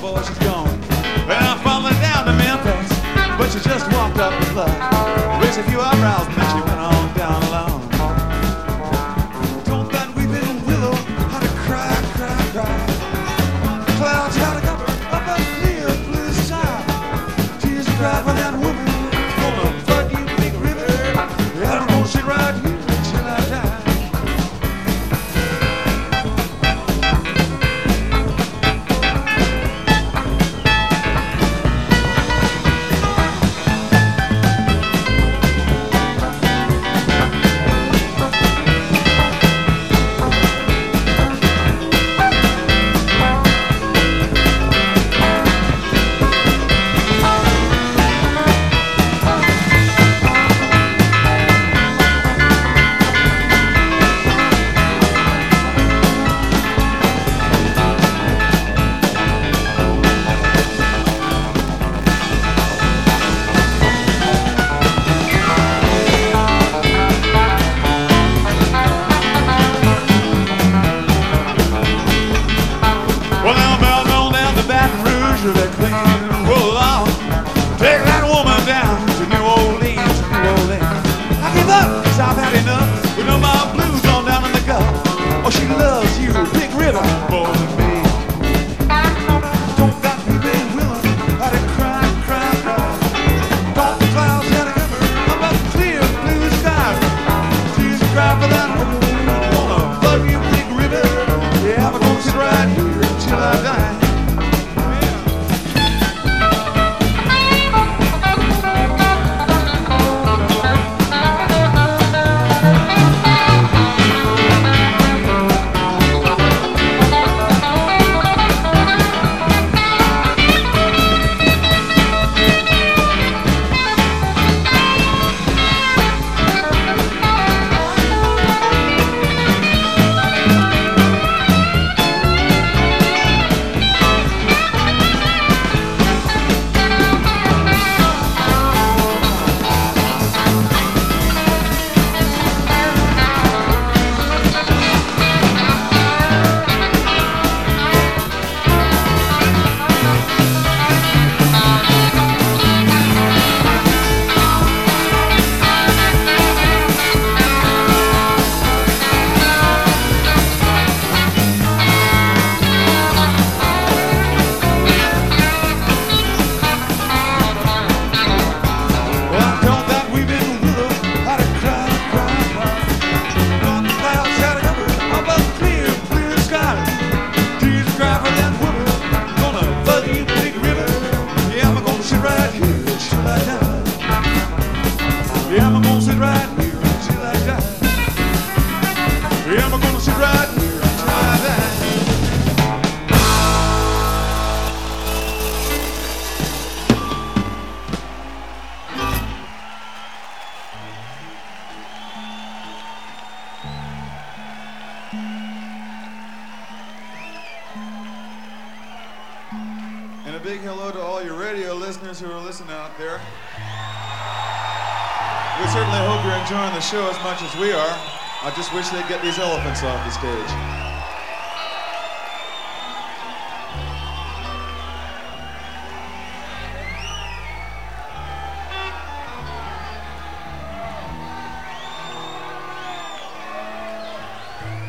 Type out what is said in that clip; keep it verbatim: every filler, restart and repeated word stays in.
boy, she's gone. Well, I followed down to Memphis, but she just walked up the bluff, raised a few eyebrows, and then she went on down alone. Told that weeping willow how to cry, cry, cry. Clouds how to cover up a clear blue sky. Tears cried for that woman. Gonna flood you, big river. Yeah, I'm gonna sit right here until I die. That clean and roll on. Take that woman down to New Orleans, New Orleans. I give up, cause I've had enough. We know my blues on down in the Gulf. Oh, she loves you, Big River, more than me. Don't got me being willing, how to cry, cry, cry. Don't the clouds had to cover up a clear blue sky. Tears cry for that woman. Gonna love you, Big River. Yeah, I'm gonna sit right here until I die. Yeah, I'm gonna sit right here until I die. Yeah, I'm gonna sit right here until I die. And a big hello to all your radio listeners who are listening out there. We certainly hope you're enjoying the show as much as we are. I just wish they'd get these elephants off the stage.